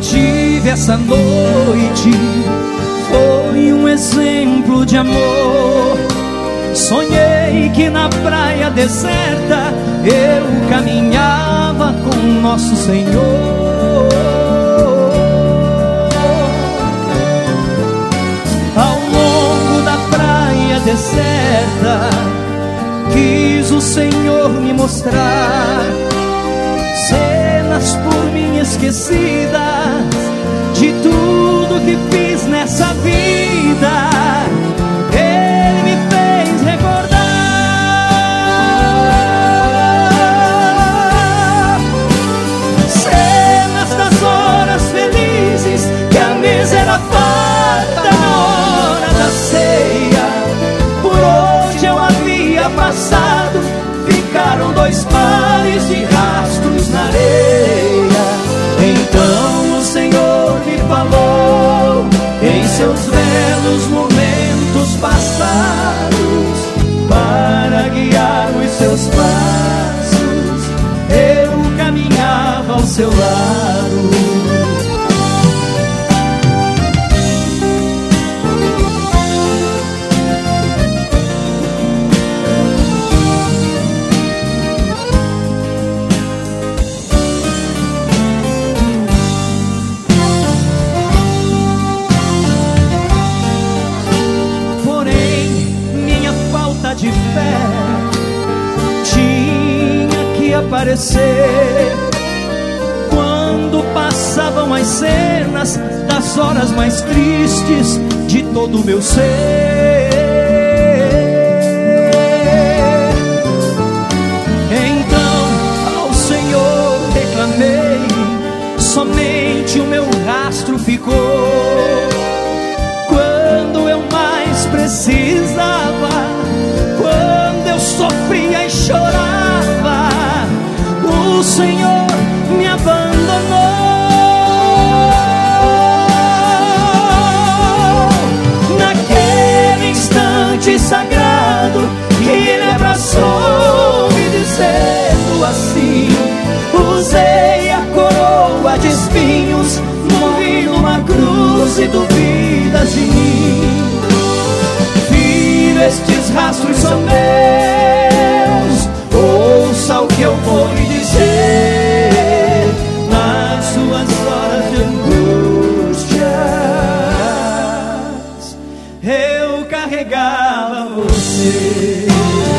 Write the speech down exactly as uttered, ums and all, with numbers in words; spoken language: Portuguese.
tive essa noite foi um exemplo de amor. Sonhei que na praia deserta eu caminhava com nosso Senhor. Ao longo da praia deserta quis o Senhor me mostrar cenas por mim esquecidas de tudo que fiz nessa vida. Ele me fez recordar cenas das horas felizes que a mesa era farta na hora da ceia. Por onde eu havia passado ficaram dois pares de rastros na areia. Então o Senhor me falou em seus belos momentos passados, para guiar os seus passos eu caminhava ao seu lado. De fé tinha que aparecer quando passavam as cenas das horas mais tristes de todo o meu ser. Então ao Senhor reclamei, somente o meu rastro ficou. Quando eu mais precisava, quando eu sofria e chorava, o Senhor me abandonou. Naquele instante sagrado que Ele abraçou, me dizendo assim: usei a coroa de espinhos, morri numa cruz e duvidas de mim. Estes rastros são meus, ouça o que eu vou lhe dizer. Nas suas horas de angústias eu carregava você.